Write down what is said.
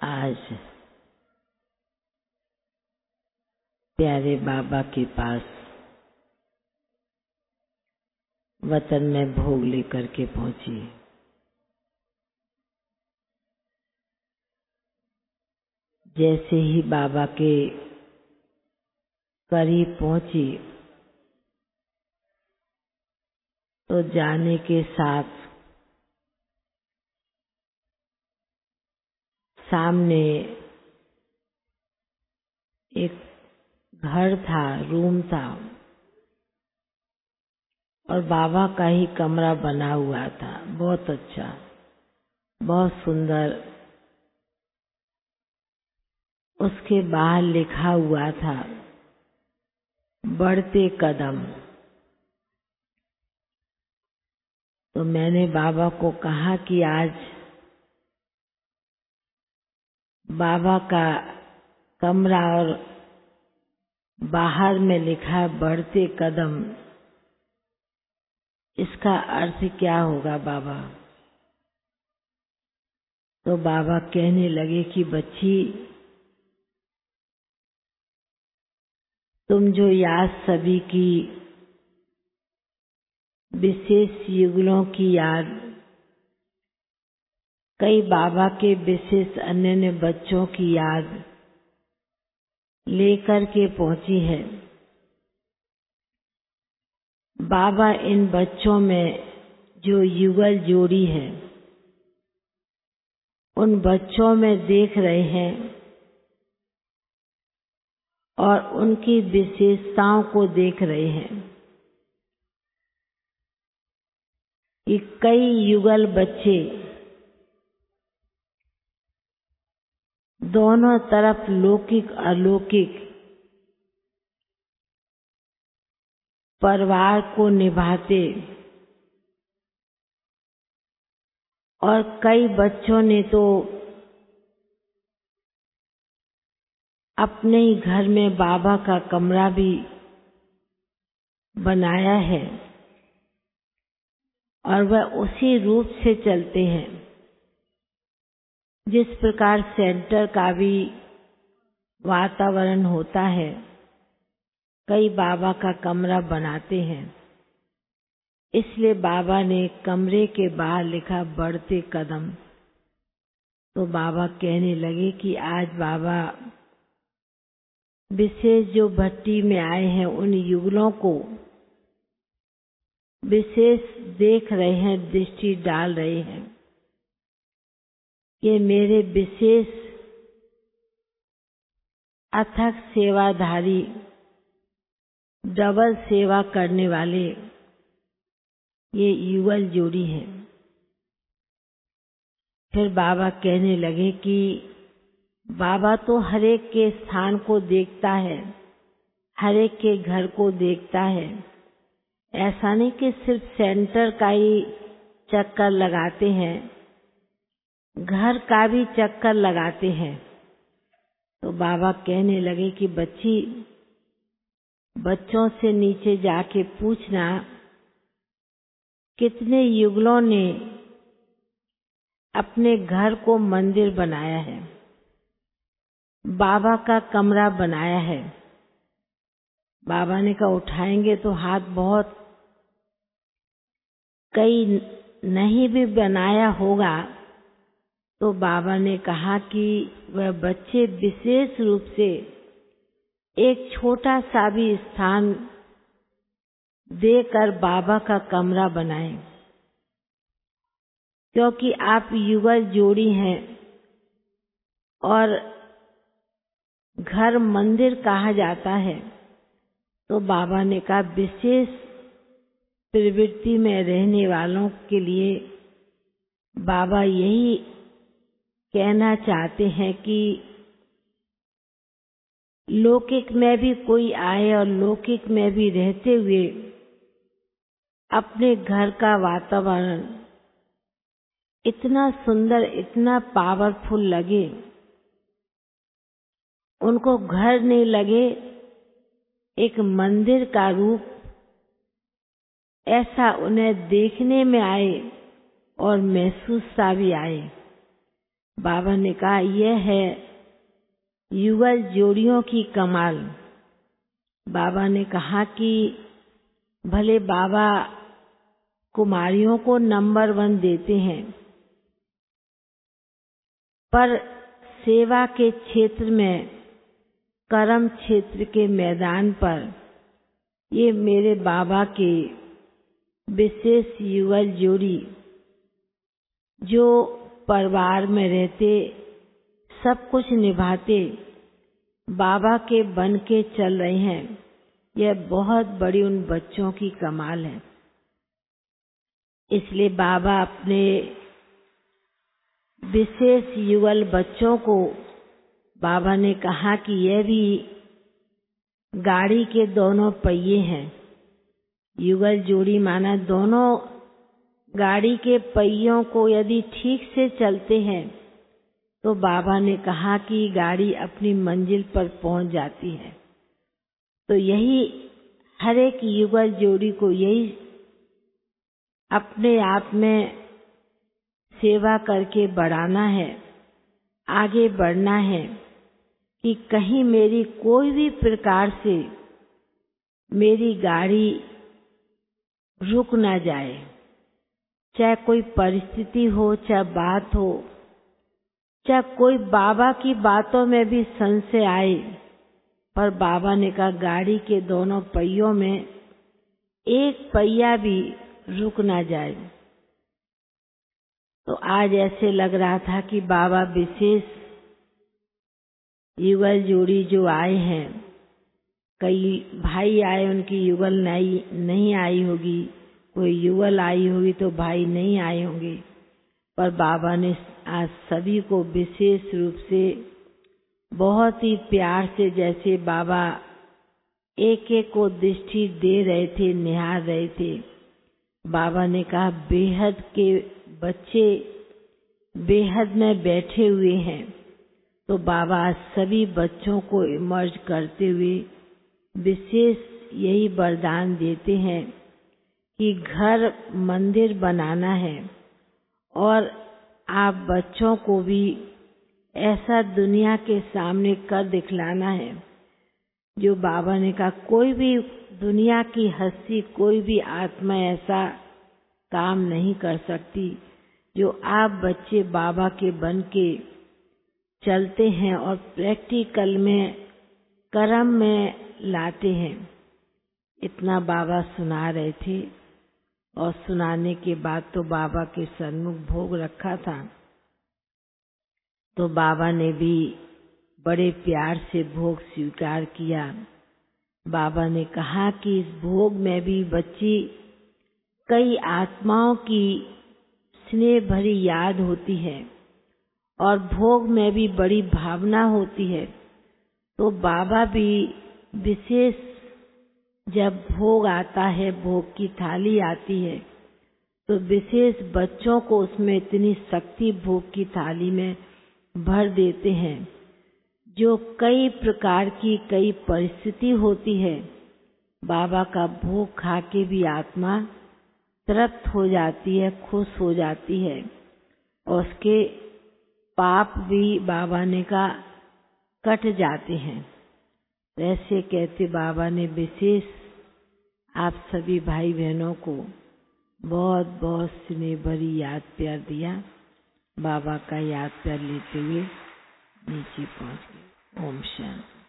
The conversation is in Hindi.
आज प्यारे बाबा के पास वतन में भोग लेकर के पहुंची। जैसे ही बाबा के करीब पहुंची तो जाने के साथ सामने एक घर था, रूम था और बाबा का ही कमरा बना हुआ था। बहुत अच्छा, बहुत सुंदर। उसके बाहर लिखा हुआ था बढ़ते कदम। तो मैंने बाबा को कहा कि आज बाबा का कमरा और बाहर में लिखा है बढ़ते कदम, इसका अर्थ क्या होगा बाबा? तो बाबा कहने लगे कि बच्ची, तुम जो याद सभी की विशेष युगलों की याद, कई बाबा के विशेष अन्य बच्चों की याद लेकर के पहुंची है। बाबा इन बच्चों में जो युगल जोड़ी है उन बच्चों में देख रहे हैं और उनकी विशेषताओं को देख रहे हैं कि कई युगल बच्चे दोनों तरफ लौकिक अलौकिक परिवार को निभाते और कई बच्चों ने तो अपने ही घर में बाबा का कमरा भी बनाया है और वह उसी रूप से चलते हैं जिस प्रकार सेंटर का भी वातावरण होता है। कई बाबा का कमरा बनाते हैं, इसलिए बाबा ने कमरे के बाहर लिखा बढ़ते कदम। तो बाबा कहने लगे कि आज बाबा विशेष जो भट्टी में आए हैं उन युगलों को विशेष देख रहे हैं, दृष्टि डाल रहे हैं। ये मेरे विशेष अथक सेवाधारी, डबल सेवा करने वाले ये युगल जोड़ी है। फिर बाबा कहने लगे कि बाबा तो हर एक के स्थान को देखता है, हर एक के घर को देखता है। ऐसा नहीं कि सिर्फ सेंटर का ही चक्कर लगाते हैं, घर का भी चक्कर लगाते हैं। तो बाबा कहने लगे कि बच्ची, बच्चों से नीचे जाके पूछना कितने युगलों ने अपने घर को मंदिर बनाया है, बाबा का कमरा बनाया है। बाबा ने कहा उठाएंगे तो हाथ बहुत, कई नहीं भी बनाया होगा। तो बाबा ने कहा कि वह बच्चे विशेष रूप से एक छोटा सा भी स्थान देकर बाबा का कमरा बनाएं, क्योंकि आप युगल जोड़ी हैं और घर मंदिर कहा जाता है। तो बाबा ने कहा विशेष प्रवृत्ति में रहने वालों के लिए बाबा यही कहना चाहते हैं कि लौकिक में भी कोई आए और लौकिक में भी रहते हुए अपने घर का वातावरण इतना सुंदर, इतना पावरफुल लगे, उनको घर नहीं लगे, एक मंदिर का रूप ऐसा उन्हें देखने में आए और महसूस सा भी आए। बाबा ने कहा यह है युगल जोड़ियों की कमाल। बाबा ने कहा कि भले बाबा कुमारियों को नंबर 1 देते हैं, पर सेवा के क्षेत्र में, कर्म क्षेत्र के मैदान पर ये मेरे बाबा के विशेष युगल जोड़ी जो परिवार में रहते, सब कुछ निभाते, बाबा के बन के चल रहे हैं, यह बहुत बड़ी उन बच्चों की कमाल है। इसलिए बाबा अपने विशेष युगल बच्चों को, बाबा ने कहा कि यह भी गाड़ी के दोनों पहिए हैं। युगल जोड़ी माना दोनों गाड़ी के पहियों को यदि ठीक से चलते हैं तो बाबा ने कहा कि गाड़ी अपनी मंजिल पर पहुंच जाती है। तो यही हर एक युगल जोड़ी को यही अपने आप में सेवा करके बढ़ाना है, आगे बढ़ना है कि कहीं मेरी कोई भी प्रकार से मेरी गाड़ी रुक ना जाए, चाहे कोई परिस्थिति हो, चाहे बात हो, चाहे कोई बाबा की बातों में भी संशय आए, पर बाबा ने कहा गाड़ी के दोनों पहियों में एक पहिया भी रुक ना जाए। तो आज ऐसे लग रहा था कि बाबा विशेष युगल जोड़ी जो आए हैं, कई भाई आए, उनकी युगल नहीं आई होगी, कोई युगल आई होगी तो भाई नहीं आए होंगे, पर बाबा ने आज सभी को विशेष रूप से बहुत ही प्यार से, जैसे बाबा एक एक को दृष्टि दे रहे थे, निहार रहे थे, बाबा ने कहा बेहद के बच्चे बेहद में बैठे हुए हैं। तो बाबा आज सभी बच्चों को इमर्ज करते हुए विशेष यही वरदान देते हैं कि घर मंदिर बनाना है और आप बच्चों को भी ऐसा दुनिया के सामने कर दिखलाना है जो बाबा ने कहा कोई भी दुनिया की हस्ती, कोई भी आत्मा ऐसा काम नहीं कर सकती जो आप बच्चे बाबा के बन के चलते हैं और प्रैक्टिकल में, कर्म में लाते हैं। इतना बाबा सुना रहे थे और सुनाने के बाद तो बाबा के सन्मुख भोग रखा था, तो बाबा ने भी बड़े प्यार से भोग स्वीकार किया। बाबा ने कहा कि इस भोग में भी बच्ची कई आत्माओं की स्नेह भरी याद होती है और भोग में भी बड़ी भावना होती है। तो बाबा भी विशेष जब भोग आता है, भोग की थाली आती है, तो विशेष बच्चों को उसमें इतनी शक्ति भोग की थाली में भर देते हैं जो कई प्रकार की कई परिस्थिति होती है, बाबा का भोग खा के भी आत्मा तृप्त हो जाती है, खुश हो जाती है और उसके पाप भी बाबा ने कहा कट जाते हैं। ऐसे कहते बाबा ने विशेष आप सभी भाई बहनों को बहुत बहुत स्नेह भरी याद प्यार दिया। बाबा का याद प्यार लेते हुए नीचे पहुंच गए। ओम शांति।